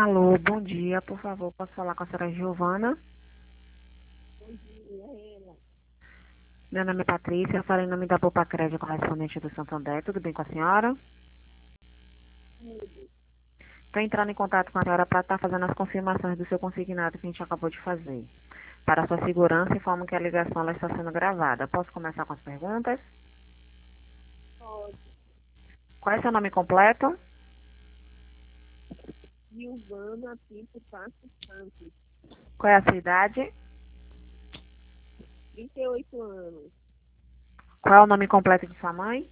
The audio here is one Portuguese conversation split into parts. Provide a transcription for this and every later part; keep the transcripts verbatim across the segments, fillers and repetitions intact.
Alô, bom dia. Por favor, posso falar com a senhora Giovana? Bom dia, ela. Meu nome é Patrícia, eu falei em nome da Poupa Crédito correspondente do Santander. Tudo bem com a senhora? Tudo. Estou entrando em contato com a senhora para estar fazendo as confirmações do seu consignado que a gente acabou de fazer. Para a sua segurança, informo que a ligação ela está sendo gravada. Posso começar com as perguntas? Pode. Qual é seu nome completo? Giovana Pinto Passos Santos, Qual é a sua idade? trinta e oito anos. Qual é o nome completo de sua mãe?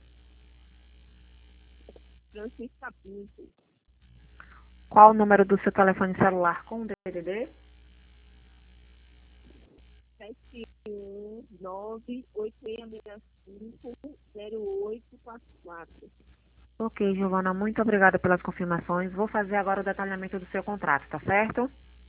Francisca Pinto, Qual o número do seu telefone celular com D D D? sete um nove oito seis seis cinco zero oito quatro quatro. Ok, Giovana, muito obrigada pelas confirmações. Vou fazer agora o detalhamento do seu contrato, tá certo?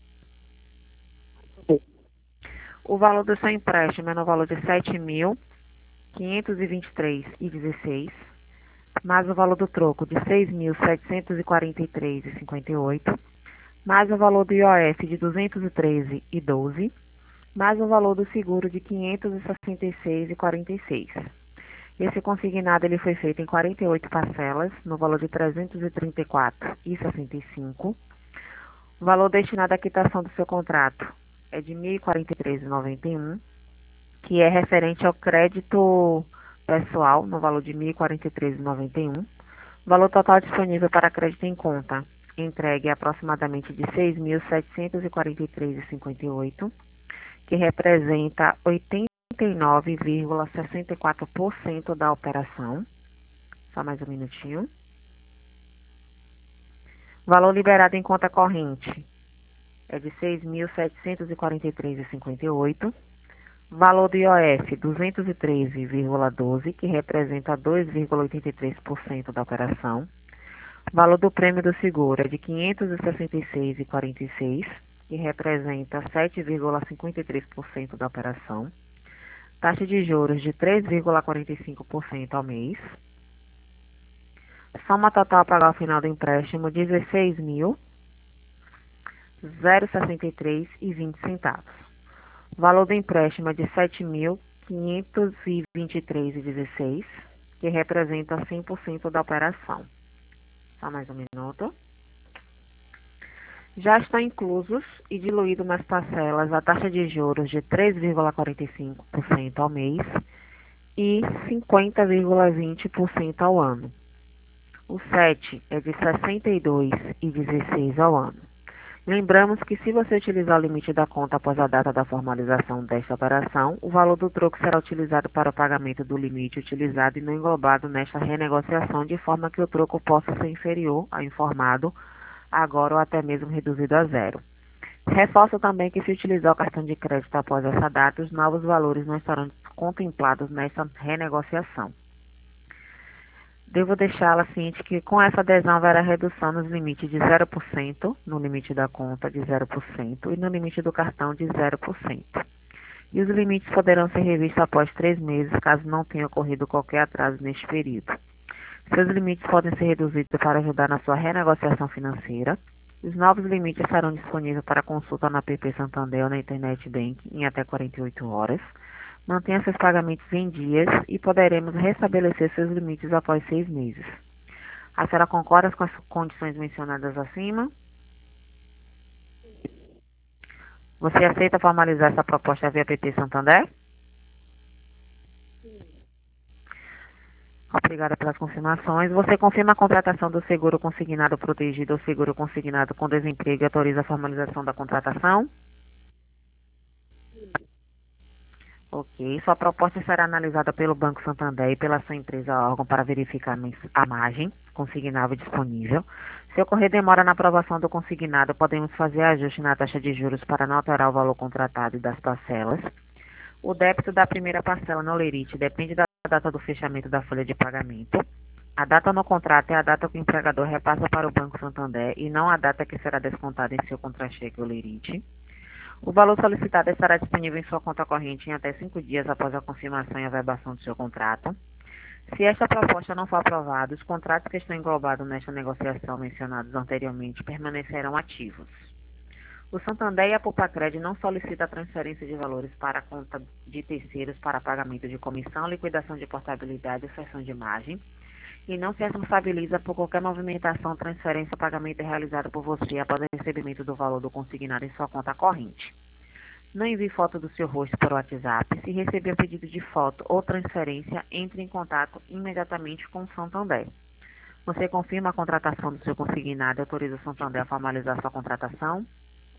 O valor do seu empréstimo é no valor de sete mil quinhentos e vinte e três reais e dezesseis centavos, mais o valor do troco de seis mil setecentos e quarenta e três reais e cinquenta e oito centavos, mais o valor do I O F de duzentos e treze reais e doze centavos, mais o valor do seguro de quinhentos e sessenta e seis reais e quarenta e seis centavos. Esse consignado ele foi feito em quarenta e oito parcelas, no valor de trezentos e trinta e quatro reais e sessenta e cinco centavos. O valor destinado à quitação do seu contrato é de mil e quarenta e três reais e noventa e um centavos, que é referente ao crédito pessoal, no valor de mil e quarenta e três reais e noventa e um centavos. O valor total disponível para crédito em conta entregue é aproximadamente de seis mil setecentos e quarenta e três reais e cinquenta e oito centavos, que representa oitenta e nove vírgula sessenta e quatro por cento da operação. Só mais um minutinho. Valor liberado em conta corrente é de seis mil setecentos e quarenta e três reais e cinquenta e oito centavos. Valor do I O F, duzentos e treze vírgula doze, que representa dois vírgula oitenta e três por cento da operação. Valor do prêmio do seguro é de quinhentos e sessenta e seis reais e quarenta e seis centavos, que representa sete vírgula cinquenta e três por cento da operação. Taxa de juros de três vírgula quarenta e cinco por cento ao mês. Soma total a pagar ao final do empréstimo, dezesseis mil sessenta e três reais e vinte centavos. O valor do empréstimo é de sete mil quinhentos e vinte e três reais e dezesseis centavos, que representa cem por cento da operação. Só mais um minuto. Já estão inclusos e diluído nas parcelas a taxa de juros de três vírgula quarenta e cinco por cento ao mês e cinquenta vírgula vinte por cento ao ano. O S E T é de sessenta e dois reais e dezesseis centavos ao ano. Lembramos que se você utilizar o limite da conta após a data da formalização desta operação, o valor do troco será utilizado para o pagamento do limite utilizado e não englobado nesta renegociação, de forma que o troco possa ser inferior ao informado agora ou até mesmo reduzido a zero. Reforço também que se utilizar o cartão de crédito após essa data, os novos valores não estarão contemplados nessa renegociação. Devo deixá-la ciente que com essa adesão haverá redução nos limites de zero por cento, no limite da conta de zero por cento e no limite do cartão de zero por cento. E os limites poderão ser revistos após três meses, caso não tenha ocorrido qualquer atraso neste período. Seus limites podem ser reduzidos para ajudar na sua renegociação financeira. Os novos limites estarão disponíveis para consulta na app Santander ou na Internet Bank em até quarenta e oito horas. Mantenha seus pagamentos em dias e poderemos restabelecer seus limites após seis meses. A senhora concorda com as condições mencionadas acima? Você aceita formalizar essa proposta via app Santander? Sim. Obrigada pelas confirmações. Você confirma a contratação do seguro consignado protegido ou seguro consignado com desemprego e autoriza a formalização da contratação? Sim. Ok. Sua proposta será analisada pelo Banco Santander e pela sua empresa órgão para verificar a margem consignável disponível. Se ocorrer demora na aprovação do consignado, podemos fazer ajuste na taxa de juros para não alterar o valor contratado e das parcelas. O débito da primeira parcela no lerite depende da data do fechamento da folha de pagamento. A data no contrato é a data que o empregador repassa para o Banco Santander e não a data que será descontada em seu contra-cheque ou lerite. O valor solicitado estará disponível em sua conta corrente em até cinco dias após a confirmação e averbação do seu contrato. Se esta proposta não for aprovada, os contratos que estão englobados nesta negociação mencionados anteriormente permanecerão ativos. O Santander e a Popacred não solicitam a transferência de valores para a conta de terceiros para pagamento de comissão, liquidação de portabilidade ou cessão de margem e não se responsabiliza por qualquer movimentação, transferência ou pagamento realizado por você após o recebimento do valor do consignado em sua conta corrente. Não envie foto do seu rosto por WhatsApp. Se receber um pedido de foto ou transferência, entre em contato imediatamente com o Santander. Você confirma a contratação do seu consignado e autoriza o Santander a formalizar sua contratação?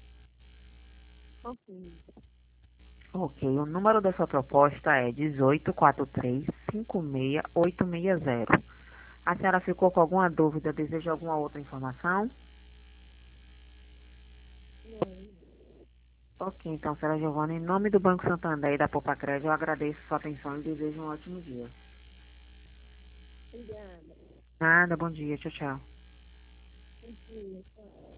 Ok. Ok, o número da sua proposta é dezoito quatro três cinco seis oito seis zero. A senhora ficou com alguma dúvida? Deseja alguma outra informação? Não. Ok, então, senhora Giovana, em nome do Banco Santander e da Popacred, eu agradeço sua atenção e desejo um ótimo dia. Obrigada. Nada, bom dia, tchau, tchau. Bom dia. Tchau.